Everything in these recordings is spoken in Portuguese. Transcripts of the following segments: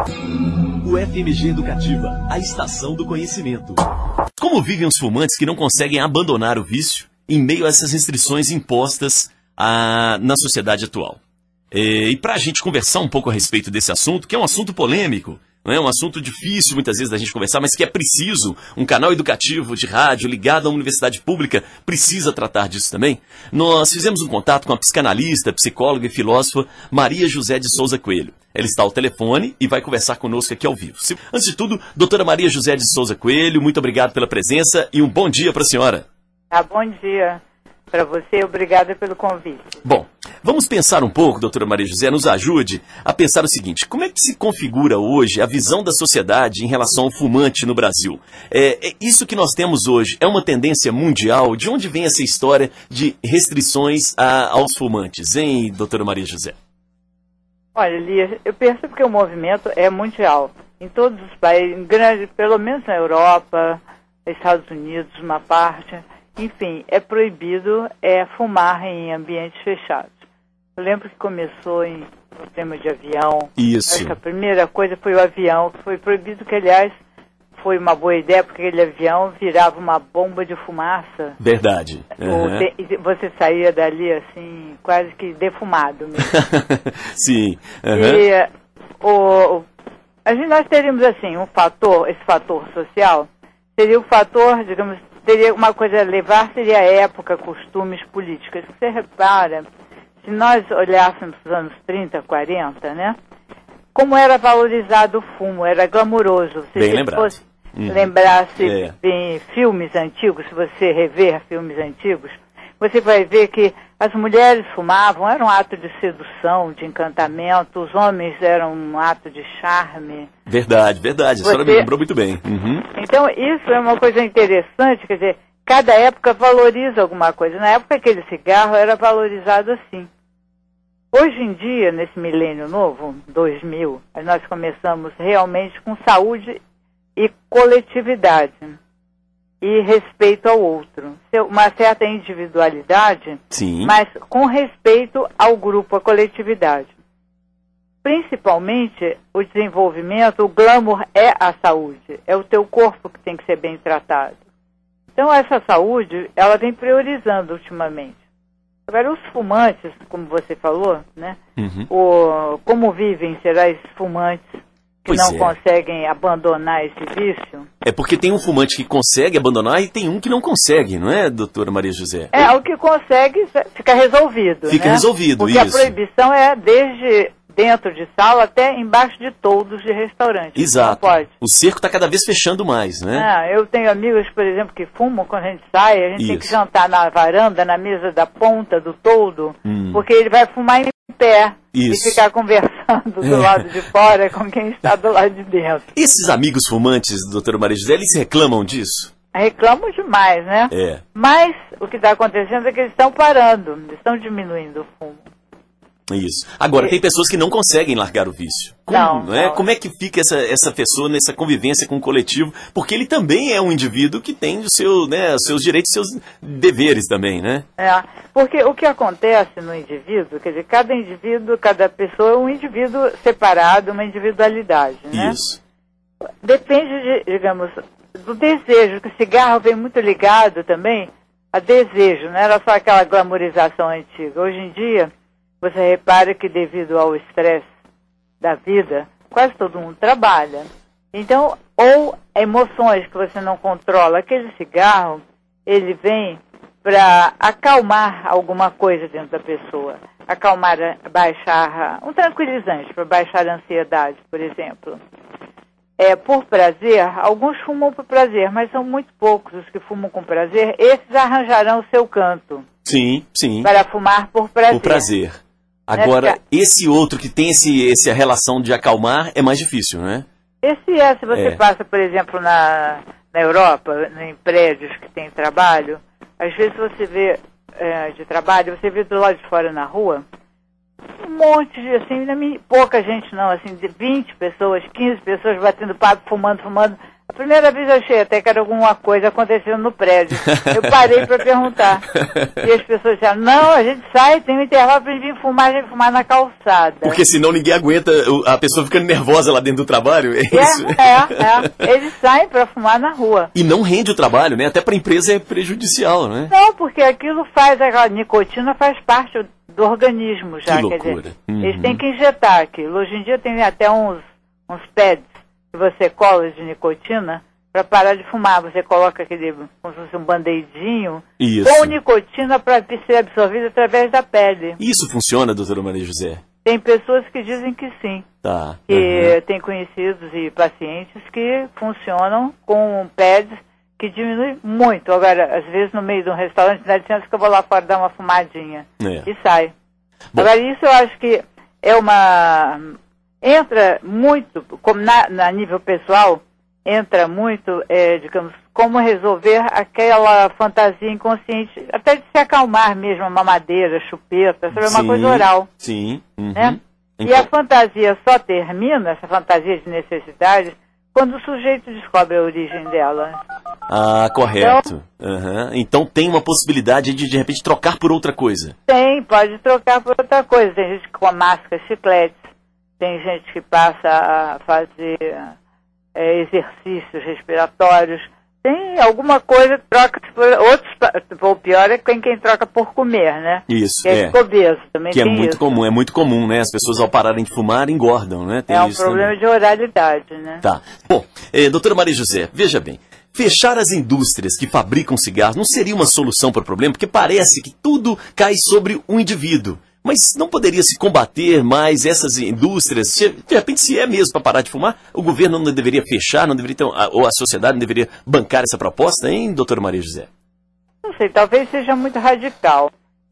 UFMG Educativa, a estação do conhecimento. Como vivem os fumantes que não conseguem abandonar o vício em meio a essas restrições impostas na sociedade atual? E para a gente conversar um pouco a respeito desse assunto, que é um assunto polêmico, não é um assunto difícil muitas vezes da gente conversar, mas que é preciso, um canal educativo de rádio ligado a uma universidade pública precisa tratar disso também. Nós fizemos um contato com a psicanalista, psicóloga e filósofa Maria José de Souza Coelho. Ela está ao telefone e vai conversar conosco aqui ao vivo. Antes de tudo, doutora Maria José de Souza Coelho, muito obrigado pela presença e um bom dia para a senhora. Bom dia para você, obrigada pelo convite. Bom, vamos pensar um pouco, doutora Maria José, nos ajude a pensar o seguinte: como é que se configura hoje a visão da sociedade em relação ao fumante no Brasil? Isso que nós temos hoje é uma tendência mundial? De onde vem essa história de restrições aos fumantes, hein, doutora Maria José? Olha, Elias, eu percebo que o movimento é mundial. Em todos os países, pelo menos na Europa, Estados Unidos, uma parte... Enfim, é proibido fumar em ambientes fechados. Eu lembro que começou em tema de avião. Isso. Acho que a primeira coisa foi o avião, que foi proibido, que aliás foi uma boa ideia, porque aquele avião virava uma bomba de fumaça. Verdade. Você saía dali assim, quase que defumado mesmo. Sim. E nós teríamos assim, esse fator social, seria o fator, digamos, teria uma coisa a levar, seria a época, costumes, políticas. Você repara, se nós olhássemos os anos 30, 40, né? Como era valorizado o fumo, era glamuroso. Bem lembrado. Se você lembrasse em filmes antigos, se você rever filmes antigos, você vai ver que as mulheres fumavam, era um ato de sedução, de encantamento, os homens eram um ato de charme. Verdade, a senhora me lembrou muito bem. Uhum. Então, isso é uma coisa interessante, quer dizer, cada época valoriza alguma coisa. Na época, aquele cigarro era valorizado assim. Hoje em dia, nesse milênio novo, 2000, nós começamos realmente com saúde e coletividade. E respeito ao outro. Uma certa individualidade, sim, mas com respeito ao grupo, à coletividade. Principalmente o desenvolvimento, o glamour é a saúde. É o teu corpo que tem que ser bem tratado. Então essa saúde, ela vem priorizando ultimamente. Agora os fumantes, como você falou, né? Uhum. Como vivem, será esses fumantes que não conseguem abandonar esse vício? É porque tem um fumante que consegue abandonar e tem um que não consegue, não é, doutora Maria José? O que consegue fica resolvido. Fica resolvido, porque isso. A proibição é desde dentro de sala até embaixo de toldos de restaurante. Exato. Não pode. O cerco está cada vez fechando mais, né? Eu tenho amigos, por exemplo, que fumam quando a gente sai, a gente tem que jantar na varanda, na mesa da ponta do toldo, porque ele vai fumar em pé. Isso. E ficar conversando do lado de fora com quem está do lado de dentro. Esses amigos fumantes, doutora Maria José, eles reclamam disso? Reclamam demais, né? Mas o que está acontecendo é que eles estão parando, eles estão diminuindo o fumo. Isso. Agora, tem pessoas que não conseguem largar o vício. Como é que fica essa pessoa nessa convivência com o coletivo? Porque ele também é um indivíduo que tem os seus direitos e seus deveres também, né? Porque o que acontece no indivíduo, quer dizer, cada pessoa é um indivíduo separado, uma individualidade, né? Isso. Depende, digamos, do desejo, que o cigarro vem muito ligado também a desejo, não era só aquela glamorização antiga. Hoje em dia, você repara que devido ao estresse da vida, quase todo mundo trabalha. Então, ou emoções que você não controla. Aquele cigarro, ele vem para acalmar alguma coisa dentro da pessoa. Baixar um tranquilizante, para baixar a ansiedade, por exemplo. Por prazer, alguns fumam por prazer, mas são muito poucos os que fumam com prazer. Esses arranjarão o seu canto. Sim. Para fumar por prazer. Por prazer. Agora, esse outro que tem essa relação de acalmar é mais difícil, né? Se você passa, por exemplo, na Europa, em prédios que tem trabalho, às vezes você vê de trabalho, você vê do lado de fora na rua, um monte de, assim, pouca gente não, assim, de 20 pessoas, 15 pessoas batendo papo, fumando. A primeira vez eu achei até que era alguma coisa acontecendo no prédio. Eu parei para perguntar. E as pessoas disseram, não, a gente sai, tem um intervalo para a gente vir fumar, a gente fumar na calçada. Porque senão ninguém aguenta, a pessoa ficando nervosa lá dentro do trabalho, é isso? Eles saem para fumar na rua. E não rende o trabalho, né? Até para a empresa é prejudicial, né? Não, porque aquilo aquela nicotina faz parte do organismo já. Que loucura. Quer dizer, eles têm que injetar aquilo. Hoje em dia tem até uns pads que você cola de nicotina para parar de fumar. Você coloca aquele, como se fosse um band-aidinho, com nicotina para ser absorvida através da pele. Isso funciona, doutora Maria José? Tem pessoas que dizem que sim. Tá. Que tem conhecidos e pacientes que funcionam com pads que diminui muito. Agora, às vezes no meio de um restaurante, dá licença que eu vou lá fora dar uma fumadinha. E sai. Bom. Agora, isso eu acho que é entra muito, como na nível pessoal, entra muito, digamos, como resolver aquela fantasia inconsciente, até de se acalmar mesmo, uma mamadeira, chupeta, sabe, uma coisa oral. Sim. Né? Então... E a fantasia só termina, essa fantasia de necessidades, quando o sujeito descobre a origem dela. Ah, correto. Então tem uma possibilidade de repente, trocar por outra coisa. Tem, pode trocar por outra coisa. Tem gente que masca chicletes, tem gente que passa a fazer exercícios respiratórios. Tem alguma coisa, troca por outros, o pior é quem troca por comer, né? Isso, que é obeso, também que tem é muito isso. comum, é muito comum, né? As pessoas ao pararem de fumar engordam, né? Tem um problema também. de oralidade, né? Tá. Bom, doutora Maria José, veja bem, fechar as indústrias que fabricam cigarros não seria uma solução para o problema, porque parece que tudo cai sobre o indivíduo. Mas não poderia se combater mais essas indústrias? De repente, se é mesmo para parar de fumar, o governo não deveria fechar, não deveria ter, ou a sociedade não deveria bancar essa proposta, hein, doutora Maria José? Não sei, talvez seja muito radical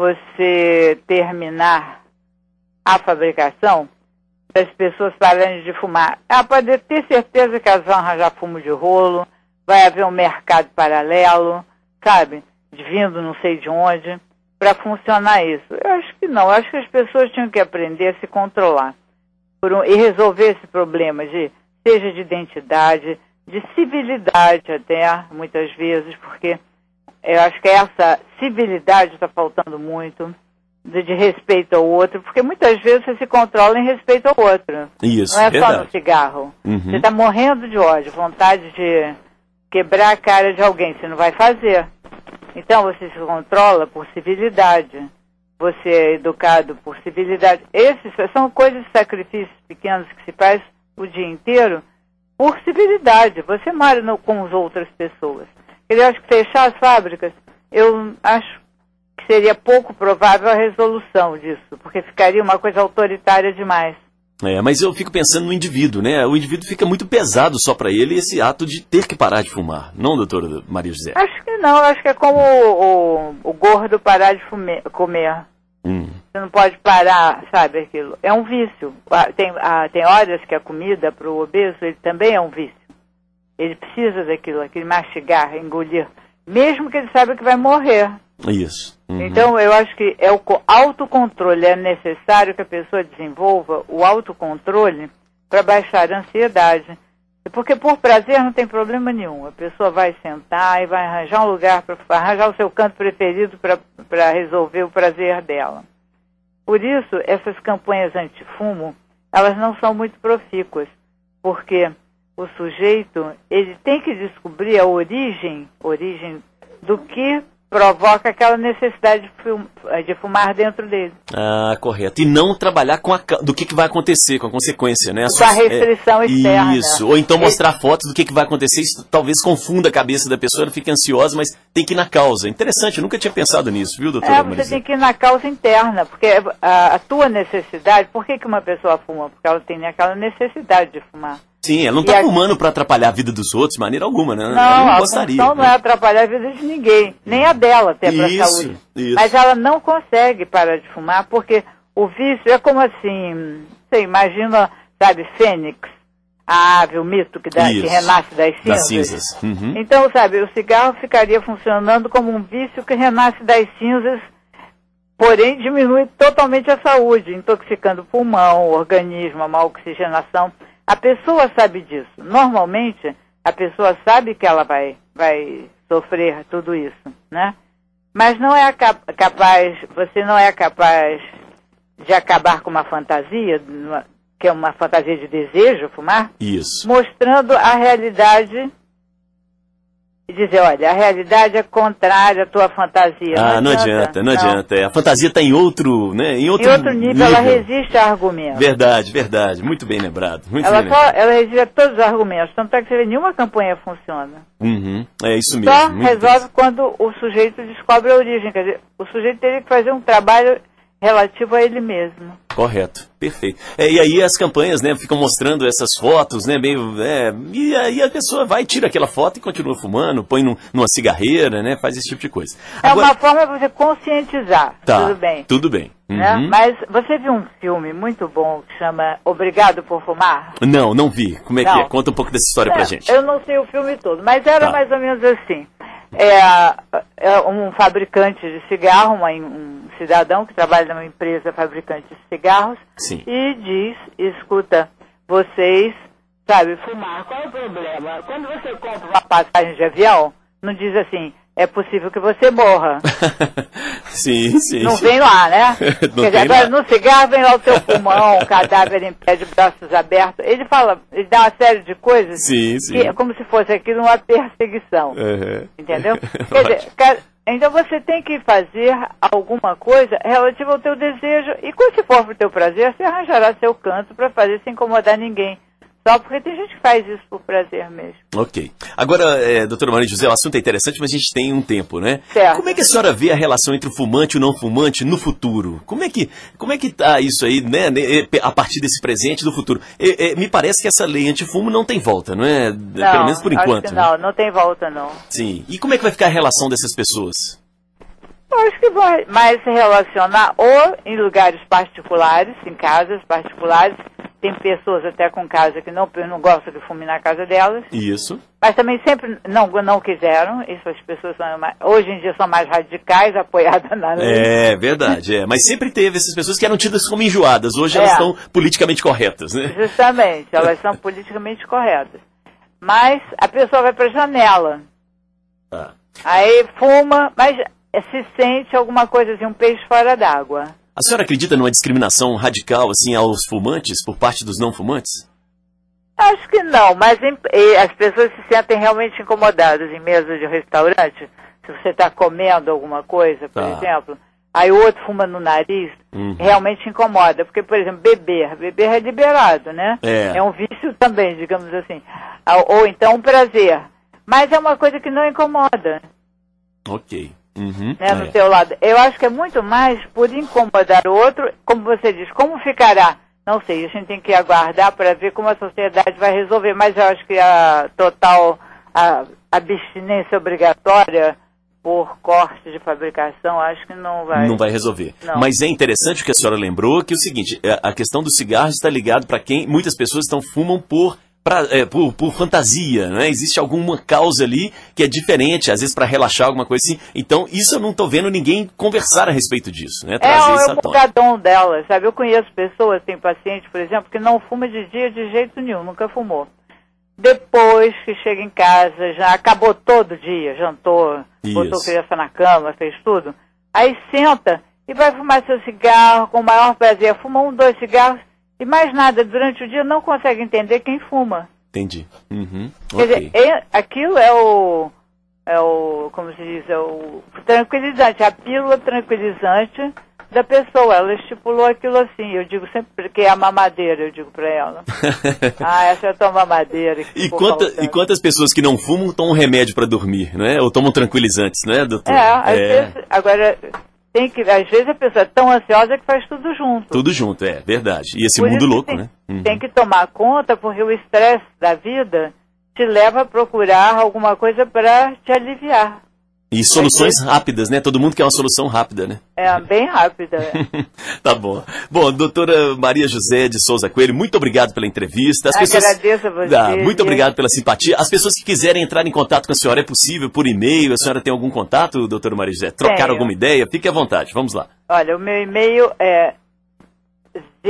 você terminar a fabricação das pessoas pararem de fumar. Pode ter certeza que elas vão arranjar fumo de rolo, vai haver um mercado paralelo, sabe, vindo não sei de onde, para funcionar isso. Eu acho que não, eu acho que as pessoas tinham que aprender a se controlar e resolver esse problema, seja de identidade, de civilidade até, muitas vezes, porque eu acho que essa civilidade está faltando muito, de respeito ao outro, porque muitas vezes você se controla em respeito ao outro. Isso, não é verdade. Só no cigarro. Você está morrendo de ódio, vontade de quebrar a cara de alguém, você não vai fazer. Então você se controla por civilidade, você é educado por civilidade. Esses são coisas de sacrifícios pequenos que se faz o dia inteiro por civilidade. Você mora com as outras pessoas. Eu acho que fechar as fábricas, eu acho que seria pouco provável a resolução disso, porque ficaria uma coisa autoritária demais. Mas eu fico pensando no indivíduo, né? O indivíduo fica muito pesado só para ele esse ato de ter que parar de fumar. Não, doutora Maria José? Acho que não. Acho que é como o gordo parar de comer. Você não pode parar, sabe, aquilo. É um vício. Tem horas que a comida para o obeso, ele também é um vício. Ele precisa daquilo, aquele mastigar, engolir. Mesmo que ele saiba que vai morrer. Isso. Então, eu acho que o autocontrole. É necessário que a pessoa desenvolva o autocontrole para baixar a ansiedade. Porque por prazer não tem problema nenhum. A pessoa vai sentar e vai arranjar um lugar, arranjar o seu canto preferido para resolver o prazer dela. Por isso, essas campanhas antifumo, elas não são muito profícuas. Porque o sujeito, ele tem que descobrir a origem do que provoca aquela necessidade de fumar dentro dele. Correto. E não trabalhar do que vai acontecer, com a consequência, né? Com a restrição externa. Isso. Ou então mostrar fotos do que vai acontecer. Isso talvez confunda a cabeça da pessoa, ela fica ansiosa, mas tem que ir na causa. Interessante, eu nunca tinha pensado nisso, viu, doutora Maria? Você tem que ir na causa interna, porque a tua necessidade, por que uma pessoa fuma? Porque ela tem aquela necessidade de fumar. Sim, ela não está fumando para atrapalhar a vida dos outros de maneira alguma, né? Não, ela não gostaria. Então não é atrapalhar a vida de ninguém, nem a dela até para a saúde. Isso. Mas ela não consegue parar de fumar, porque o vício é como assim, você imagina, sabe, Fênix, a ave, o mito que renasce das cinzas. Das cinzas. Então, sabe, o cigarro ficaria funcionando como um vício que renasce das cinzas, porém diminui totalmente a saúde, intoxicando o pulmão, o organismo, a má oxigenação. A pessoa sabe disso. Normalmente, a pessoa sabe que ela vai sofrer tudo isso, né? Mas não é capaz, você não é capaz de acabar com uma fantasia, que é uma fantasia de desejo, fumar? Isso. Mostrando a realidade e dizer, olha, a realidade é contrária à tua fantasia. Não adianta. A fantasia está em outro, né? Em outro nível, ela resiste a argumentos. Verdade. Muito bem lembrado. Ela resiste a todos os argumentos. Tanto é que você vê, nenhuma campanha funciona. É isso mesmo. Só resolve quando o sujeito descobre a origem. Quer dizer, o sujeito teria que fazer um trabalho relativo a ele mesmo. Correto, perfeito. E aí as campanhas, né, ficam mostrando essas fotos, né, e aí a pessoa vai, tira aquela foto e continua fumando, põe numa cigarreira, né, faz esse tipo de coisa. Uma forma de você conscientizar, tá, tudo bem. Né? Mas você viu um filme muito bom que chama Obrigado por Fumar? Não vi. Como é que é? Conta um pouco dessa história pra gente. Eu não sei o filme todo, mas era mais ou menos assim. Um fabricante de cigarro, um cidadão que trabalha numa empresa fabricante de cigarros. Sim. E escuta, vocês, fumar, qual é o problema? Quando você compra uma passagem de avião, não diz assim, é possível que você morra. Sim. Não vem lá, né? Quer dizer, agora no cigarro vem lá o teu pulmão, o cadáver em pé de braços abertos. Ele dá uma série de coisas sim. que é como se fosse aquilo uma perseguição. Entendeu? Quer dizer, então você tem que fazer alguma coisa relativa ao teu desejo. E quando se for pro teu prazer, você arranjará seu canto para fazer sem incomodar ninguém. Só porque tem gente que faz isso por prazer mesmo. Ok. Agora, doutora Maria José, o assunto é interessante, mas a gente tem um tempo, né? Certo. Como é que a senhora vê a relação entre o fumante e o não fumante no futuro? Como é que tá isso aí, né? A partir desse presente do futuro? Me parece que essa lei antifumo não tem volta, não é? Não, pelo menos por enquanto. Acho que não tem volta, não. Sim. E como é que vai ficar a relação dessas pessoas? Eu acho que vai mais se relacionar ou em lugares particulares, em casas particulares. Tem pessoas até com casa que não gostam de fume na casa delas. Isso. Mas também sempre não quiseram. Essas pessoas hoje em dia são mais radicais, apoiadas na lei. É verdade, Mas sempre teve essas pessoas que eram tidas como enjoadas. Hoje elas estão politicamente corretas, né? Justamente, elas são politicamente corretas. Mas a pessoa vai para a janela. Aí fuma, mas se sente alguma coisa assim, um peixe fora d'água. A senhora acredita numa discriminação radical, assim, aos fumantes por parte dos não fumantes? Acho que não, mas as pessoas se sentem realmente incomodadas em mesa de restaurante. Se você está comendo alguma coisa, por exemplo, aí o outro fuma no nariz, realmente incomoda. Porque, por exemplo, beber é liberado, né? É um vício também, digamos assim. Ou então um prazer. Mas é uma coisa que não incomoda. Ok. No seu lado. Eu acho que é muito mais por incomodar o outro, como você diz, como ficará? Não sei, a gente tem que aguardar para ver como a sociedade vai resolver, mas eu acho que a total abstinência obrigatória por corte de fabricação, acho que não vai. Não vai resolver. Não. Mas é interessante o que a senhora lembrou, que é o seguinte, a questão do cigarro está ligado para quem muitas pessoas fumam por fantasia, né? Existe alguma causa ali que é diferente, às vezes para relaxar, alguma coisa assim. Então, isso eu não estou vendo ninguém conversar a respeito disso, né? É o bocadão dela, sabe? Eu conheço pessoas, tem paciente, por exemplo, que não fuma de dia de jeito nenhum, nunca fumou. Depois que chega em casa, já acabou todo o dia, jantou, botou criança na cama, fez tudo. Aí senta e vai fumar seu cigarro com o maior prazer. Fuma 1, 2 cigarros. E mais nada, durante o dia não consegue entender quem fuma. Entendi. Quer dizer, aquilo é o, como se diz, é o tranquilizante, a pílula tranquilizante da pessoa. Ela estipulou aquilo assim, eu digo sempre que é a mamadeira, eu digo pra ela. Essa é a tua mamadeira. E quantas pessoas que não fumam tomam remédio para dormir, né? Ou tomam tranquilizantes, né, doutor? Às vezes, agora... às vezes a pessoa é tão ansiosa que faz tudo junto. Tudo junto, é verdade. E esse mundo louco, né? Tem que tomar conta, porque o estresse da vida te leva a procurar alguma coisa para te aliviar. E soluções rápidas, né? Todo mundo quer uma solução rápida, né? Bem rápida. Tá bom. Bom, doutora Maria José de Souza Coelho, muito obrigado pela entrevista. Agradeço a você. Muito obrigado pela simpatia. As pessoas que quiserem entrar em contato com a senhora, é possível por e-mail? A senhora tem algum contato, doutora Maria José? Trocar alguma ideia? Fique à vontade, vamos lá. Olha, o meu e-mail é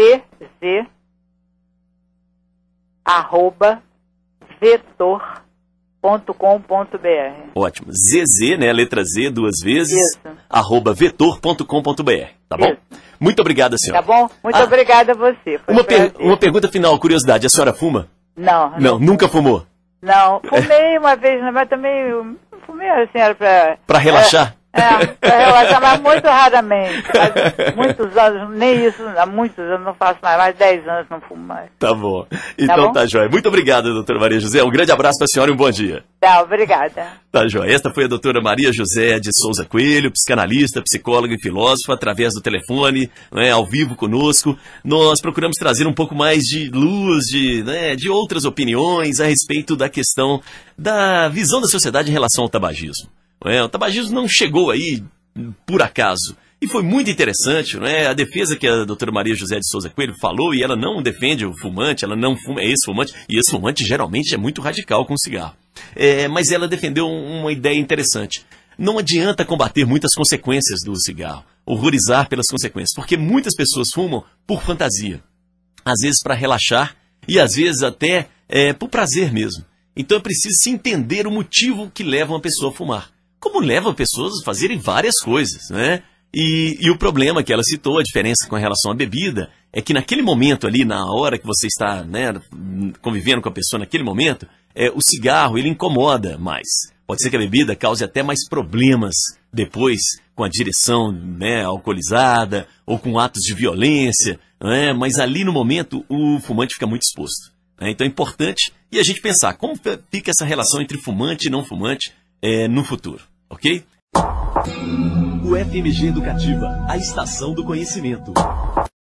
zz@vetor Ótimo. ZZ, né? Letra Z, 2 vezes. Isso. @vetor.com.br. Tá bom? Isso. Muito obrigado, senhora. Tá bom? Muito obrigada a você. Foi Uma pergunta final, curiosidade. A senhora fuma? Não, Nunca fumou? Não, fumei uma vez, mas também fumei assim, era Pra relaxar? Pra relaxar, mas muito raramente. Faz muitos anos, nem isso, há muitos anos não faço mais de 10 anos não fumo mais. Tá bom. Então tá joia. Muito obrigado, doutora Maria José. Um grande abraço pra senhora e um bom dia. Tá, obrigada. Tá joia. Esta foi a doutora Maria José de Souza Coelho, psicanalista, psicóloga e filósofa, através do telefone, né, ao vivo conosco. Nós procuramos trazer um pouco mais de luz, de outras opiniões a respeito da questão da visão da sociedade em relação ao tabagismo. O tabagismo não chegou aí por acaso. E foi muito interessante, a defesa que a doutora Maria José de Souza Coelho falou, e ela não defende o fumante, ela não fuma, é ex-fumante, e ex-fumante geralmente é muito radical com cigarro. Mas ela defendeu uma ideia interessante. Não adianta combater muitas consequências do cigarro, horrorizar pelas consequências, porque muitas pessoas fumam por fantasia, às vezes para relaxar e às vezes até por prazer mesmo. Então é preciso se entender o motivo que leva uma pessoa a fumar. Como leva pessoas a fazerem várias coisas, né? E o problema que ela citou, a diferença com relação à bebida, é que naquele momento ali, na hora que você está convivendo com a pessoa naquele momento, o cigarro ele incomoda mais. Pode ser que a bebida cause até mais problemas depois com a direção alcoolizada ou com atos de violência, mas ali no momento o fumante fica muito exposto. Então é importante a gente pensar como fica essa relação entre fumante e não fumante no futuro, ok? O FMG Educativa, a estação do conhecimento.